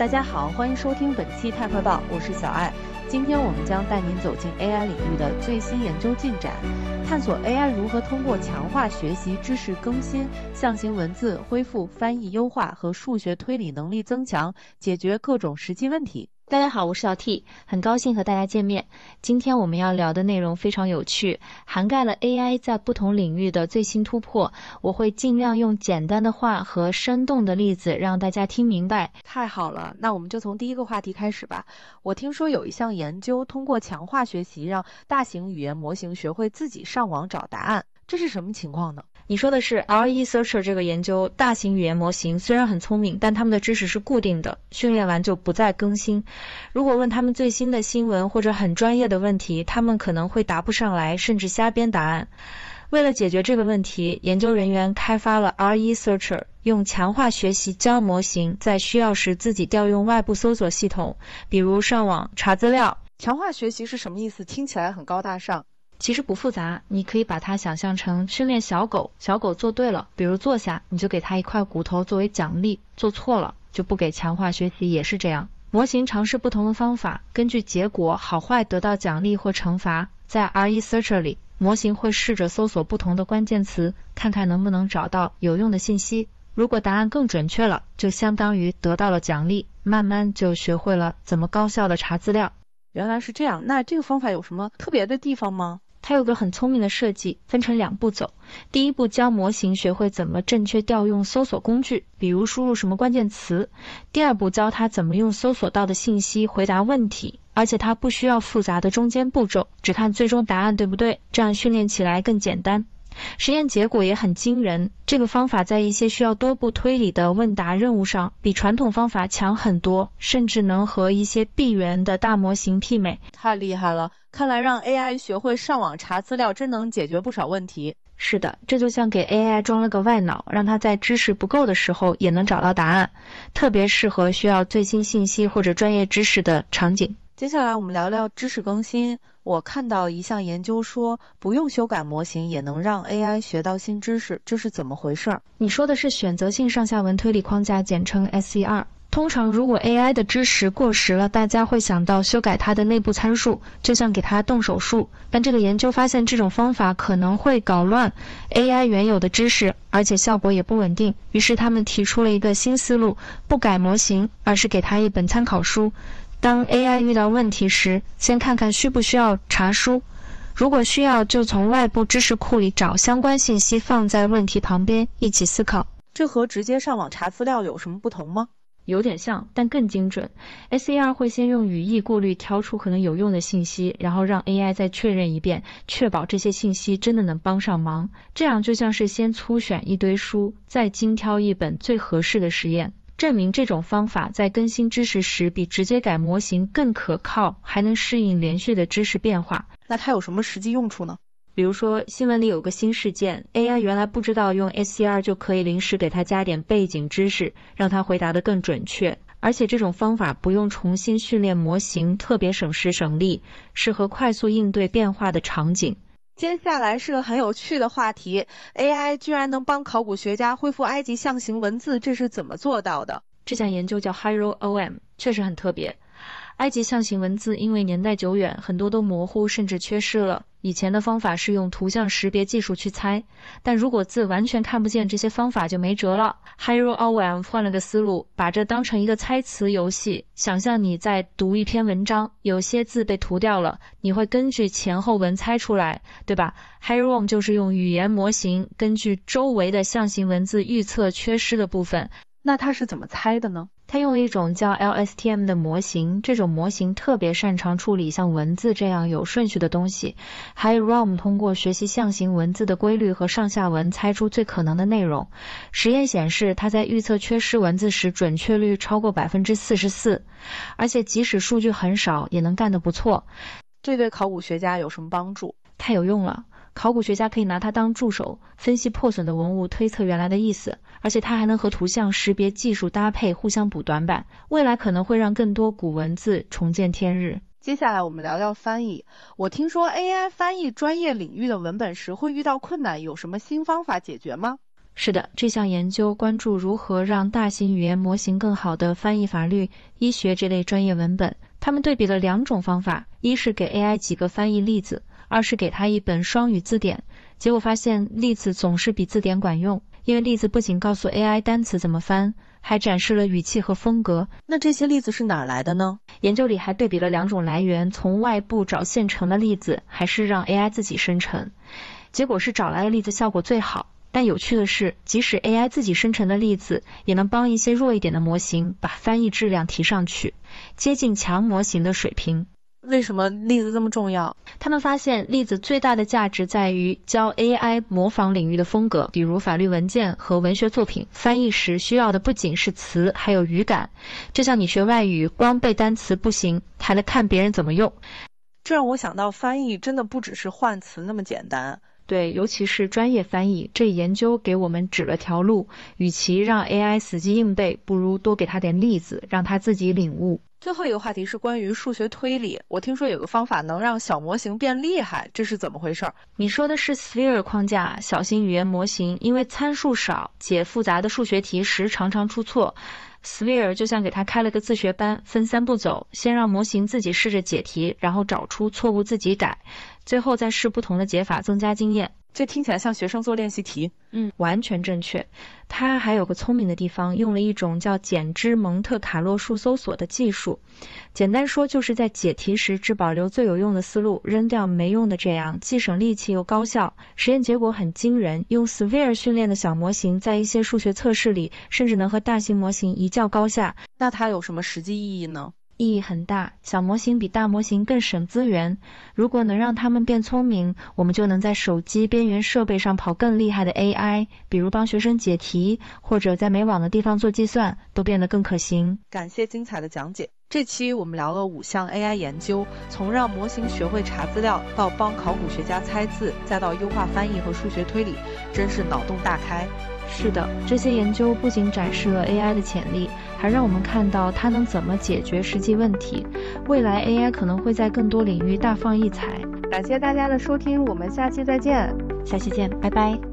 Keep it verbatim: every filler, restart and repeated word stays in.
大家好，欢迎收听本期泰快报，我是小爱。今天我们将带您走进 A I 领域的最新研究进展，探索 A I 如何通过强化学习、知识更新、象形文字恢复、翻译优化和数学推理能力增强，解决各种实际问题。 大家好，我是小 T， 很高兴和大家见面。今天我们要聊的内容非常有趣，涵盖了 A I 在不同领域的最新突破。我会尽量用简单的话和生动的例子让大家听明白。 太好了，那我们就从第一个话题开始吧。我听说有一项研究通过强化学习让大型语言模型学会自己上网找答案，这是什么情况呢？ 你说的是 R E Searcher 这个研究，大型语言模型虽然很聪明，但他们的知识是固定的，训练完就不再更新。如果问他们最新的新闻或者很专业的问题，他们可能会答不上来，甚至瞎编答案。为了解决这个问题，研究人员开发了 R E Searcher， 用强化学习教模型在需要时自己调用外部搜索系统，比如上网查资料。 强化学习是什么意思？听起来很高大上。 其实不复杂，你可以把它想象成训练小狗，小狗做对了，比如坐下，你就给它一块骨头作为奖励，做错了就不给。强化学习也是这样，模型尝试不同的方法，根据结果好坏得到奖励或惩罚。在 R E Searcher 里，模型会试着搜索不同的关键词，看看能不能找到有用的信息。如果答案更准确了，就相当于得到了奖励，慢慢就学会了怎么高效的查资料。 原来是这样，那这个方法有什么特别的地方吗？ 它有个很聪明的设计，分成两步走。第一步教模型学会怎么正确调用搜索工具，比如输入什么关键词。第二步教它怎么用搜索到的信息回答问题，而且它不需要复杂的中间步骤，只看最终答案对不对，这样训练起来更简单。实验结果也很惊人，这个方法在一些需要多步推理的问答任务上比传统方法强很多，甚至能和一些闭源的大模型媲美。 太厉害了，看来让 A I 学会上网查资料真能解决不少问题。 是的，这就像给 A I 装了个外脑，让它在知识不够的时候也能找到答案，特别适合需要最新信息或者专业知识的场景。 接下来我们聊聊知识更新。我看到一项研究说，不用修改模型也能让 A I 学到新知识，这是怎么回事？ 你说的是选择性上下文推理框架，简称 S E R。通常如果 A I 的知识过时了，大家会想到修改它的内部参数，就像给它动手术。但这个研究发现这种方法可能会搞乱 A I 原有的知识，而且效果也不稳定。于是他们提出了一个新思路，不改模型，而是给它一本参考书。当 A I 遇到问题时，先看看需不需要查书，如果需要就从外部知识库里找相关信息放在问题旁边一起思考。 这和直接上网查资料有什么不同吗？ 有点像，但更精准。 S E R 会先用语义过滤挑出可能有用的信息，然后让 A I 再确认一遍，确保这些信息真的能帮上忙。这样就像是先粗选一堆书，再精挑一本最合适的实验，证明这种方法在更新知识时比直接改模型更可靠，还能适应连续的知识变化。 那它有什么实际用处呢？ 比如说新闻里有个新事件， A I 原来不知道用 S E R 就可以临时给它加点背景知识，让它回答得更准确。而且这种方法不用重新训练模型，特别省时省力，适合快速应对变化的场景。 接下来是个很有趣的话题， A I 居然能帮考古学家恢复埃及象形文字，这是怎么做到的？ 这项研究叫 Hiro O M， 确实很特别。埃及象形文字因为年代久远，很多都模糊甚至缺失了。以前的方法是用图像识别技术去猜，但如果字完全看不见，这些方法就没辙了。 Hiro O M 换了个思路，把这当成一个猜词游戏。想象你在读一篇文章，有些字被涂掉了，你会根据前后文猜出来，对吧？ Hiro 就是用语言模型根据周围的象形文字预测缺失的部分。 那它是怎么猜的呢？ 它用了一种叫 L S T M 的模型，这种模型特别擅长处理像文字这样有顺序的东西。Hiro 通过学习象形文字的规律和上下文，猜出最可能的内容。实验显示，它在预测缺失文字时准确率超过 百分之四十四， 而且即使数据很少也能干得不错。 这对考古学家有什么帮助？ 太有用了，考古学家可以拿它当助手，分析破损的文物，推测原来的意思，而且它还能和图像识别技术搭配，互相补短板，未来可能会让更多古文字重见天日。 接下来我们聊聊翻译。我听说 A I 翻译专业领域的文本时会遇到困难，有什么新方法解决吗？ 是的，这项研究关注如何让大型语言模型更好地翻译法律、医学这类专业文本。他们对比了两种方法，一是给 A I 几个翻译例子，二是给它一本双语字典。结果发现例子总是比字典管用，因为例子不仅告诉 A I 单词怎么翻，还展示了语气和风格。 那这些例子是哪儿来的呢？ 研究里还对比了两种来源，从外部找现成的例子，还是让 A I 自己生成。结果是找来的例子效果最好。但有趣的是，即使 A I 自己生成的例子，也能帮一些弱一点的模型把翻译质量提上去，接近强模型的水平。 为什么例子这么重要？ 他们发现例子最大的价值在于教 A I 模仿领域的风格，比如法律文件和文学作品，翻译时需要的不仅是词，还有语感。就像你学外语，光背单词不行，还得看别人怎么用。 这让我想到翻译真的不只是换词那么简单。 对，尤其是专业翻译，这研究给我们指了条路，与其让 A I 死记硬背，不如多给他点例子，让他自己领悟。 最后一个话题是关于数学推理，我听说有个方法能让小模型变厉害，这是怎么回事？ 你说的是 Sphere 框架，小型语言模型，因为参数少，解复杂的数学题时常常出错。Sphere 就像给他开了个自学班，分三步走，先让模型自己试着解题，然后找出错误自己改，最后再试不同的解法增加经验。 这听起来像学生做练习题。 嗯，完全正确。它还有个聪明的地方，用了一种叫简芝蒙特卡洛数搜索的技术。简单说，就是在解题时只保留最有用的思路，扔掉没用的，这样既省力气又高效。实验结果很惊人，用 Sphere 训练的小模型在一些数学测试里，甚至能和大型模型一较高下。 那它有什么实际意义呢？ 意义很大，小模型比大模型更省资源。如果能让它们变聪明，我们就能在手机边缘设备上跑更厉害的 A I， 比如帮学生解题，或者在没网的地方做计算，都变得更可行。 感谢精彩的讲解。这期我们聊了五项 A I 研究，从让模型学会查资料，到帮考古学家猜字，再到优化翻译和数学推理，真是脑洞大开。 是的，这些研究不仅展示了 A I 的潜力，还让我们看到它能怎么解决实际问题。未来 A I 可能会在更多领域大放异彩。 感谢大家的收听，我们下期再见。 下期见，拜拜。